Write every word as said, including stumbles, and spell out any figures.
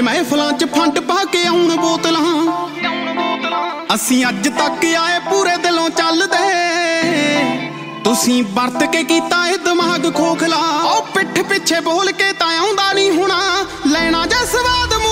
महफिलां च फंड पा के आउण बोतलां। असीं अज तक आए पूरे दिलों चलदे, तुसीं वरत के कीता ए दिमाग खोखला। ओ पिठ पिछे बोल के तां आउंदा नहीं होना, लैना जे स्वाद